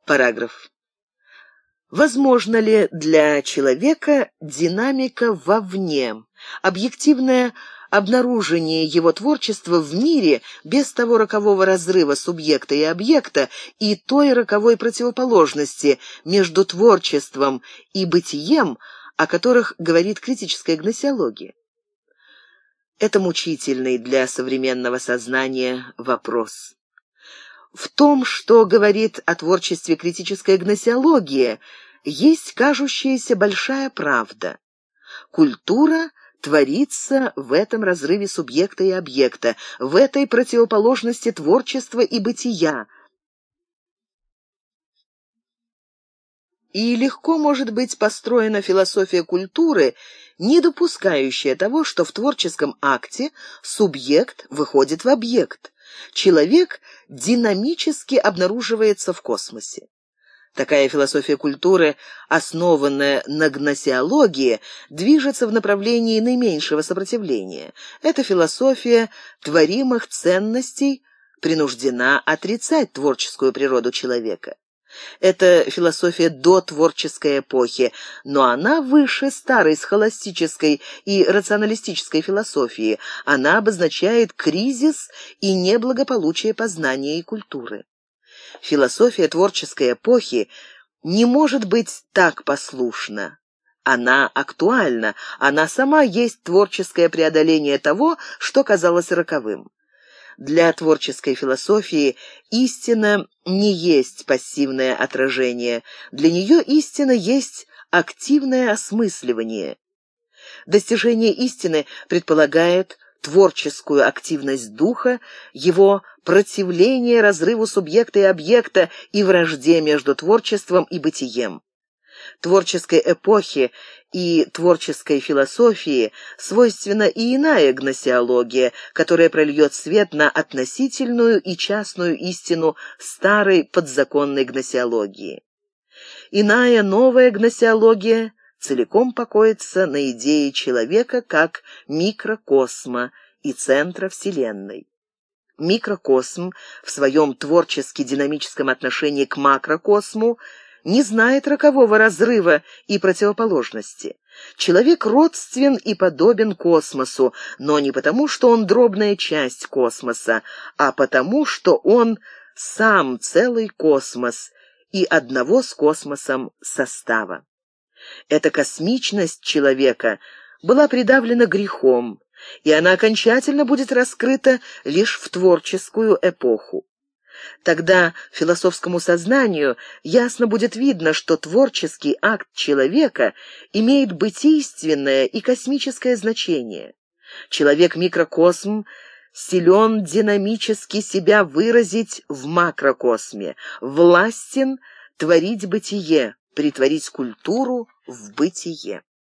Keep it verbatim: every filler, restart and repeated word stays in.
Параграф. Возможно ли для человека динамика вовне, объективное обнаружение его творчества в мире без того рокового разрыва субъекта и объекта и той роковой противоположности между творчеством и бытием, о которых говорит критическая гносеология? Это мучительный для современного сознания вопрос. В том, что говорит о творчестве критическая гносеология, есть кажущаяся большая правда. Культура творится в этом разрыве субъекта и объекта, в этой противоположности творчества и бытия. И легко может быть построена философия культуры, не допускающая того, что в творческом акте субъект выходит в объект. Человек динамически обнаруживается в космосе. Такая философия культуры, основанная на гносеологии, движется в направлении наименьшего сопротивления. Эта философия творимых ценностей принуждена отрицать творческую природу человека. Это философия дотворческой эпохи, но она выше старой схоластической и рационалистической философии. Она обозначает кризис и неблагополучие познания и культуры. Философия творческой эпохи не может быть так послушна. Она актуальна, она сама есть творческое преодоление того, что казалось роковым. Для творческой философии истина не есть пассивное отражение, для нее истина есть активное осмысливание. Достижение истины предполагает творческую активность духа, его противление разрыву субъекта и объекта и вражде между творчеством и бытием. Творческой эпохе и творческой философии свойственна и иная гносеология, которая прольет свет на относительную и частную истину старой подзаконной гносеологии. Иная новая гносеология целиком покоится на идее человека как микрокосма и центра Вселенной. Микрокосм в своем творчески-динамическом отношении к макрокосму не знает рокового разрыва и противоположности. Человек родствен и подобен космосу, но не потому, что он дробная часть космоса, а потому, что он сам целый космос и одного с космосом состава. Эта космичность человека была придавлена грехом, и она окончательно будет раскрыта лишь в творческую эпоху. Тогда философскому сознанию ясно будет видно, что творческий акт человека имеет бытийственное и космическое значение. Человек-микрокосм силен динамически себя выразить в макрокосме, властен творить бытие, претворить культуру в бытие.